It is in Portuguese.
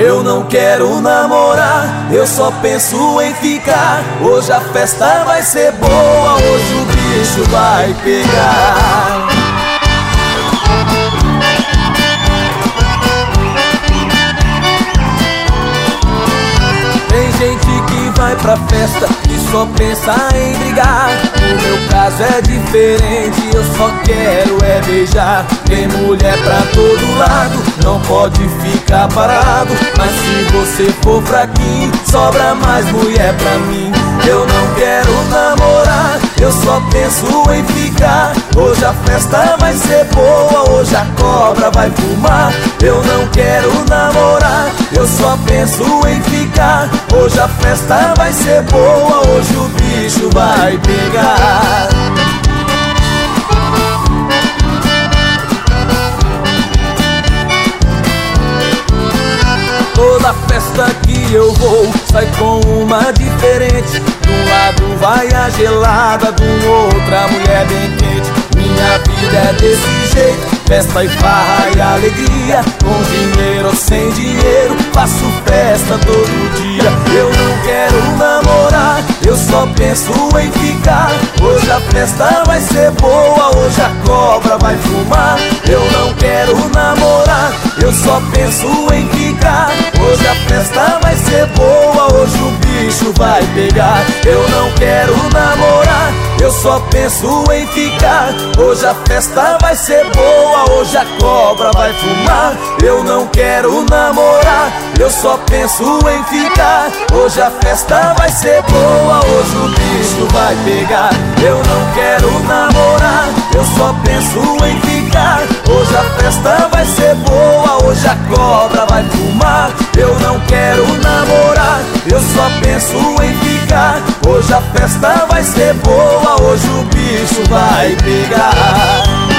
Eu não quero namorar, eu só penso em ficar. Hoje a festa vai ser boa, hoje o bicho vai pegar. Tem gente que vai pra festa e só pensa em brigar. O meu caso é diferente, eu só quero é beijar. Tem mulher pra todo lado, não pode ficar parado. Mas se você for fraquinho, sobra mais mulher pra mim. Eu não quero namorar, eu só penso em ficar. Hoje a festa vai ser boa, hoje a cobra vai fumar. Eu não quero namorar, eu só penso em ficar. Hoje a festa vai ser boa, hoje o bicho vai pegar. Toda festa que eu vou sai com uma diferente. De um lado vai a gelada, do outro a mulher bem quente. Minha vida é desse jeito, festa e farra e alegria. Com dinheiro ou sem dinheiro, faço festa todo dia. Eu não quero namorar, eu só penso em ficar. Hoje a festa vai ser boa, hoje a cobra vai fumar. Eu não quero namorar, eu só penso em ficar. Hoje a festa vai ser boa, hoje o bicho vai pegar. Eu não quero namorar, eu só penso em ficar. Hoje a festa vai ser boa, hoje a cobra vai fumar. Eu não quero namorar, eu só penso em ficar. Hoje a festa vai ser boa, hoje o bicho vai pegar. Eu não quero namorar, eu só penso em ficar. Hoje a festa vai ser boa, hoje a cobra vai fumar. Eu não quero namorar, eu só penso em ficar. Hoje a festa vai ser boa, hoje o bicho vai pegar.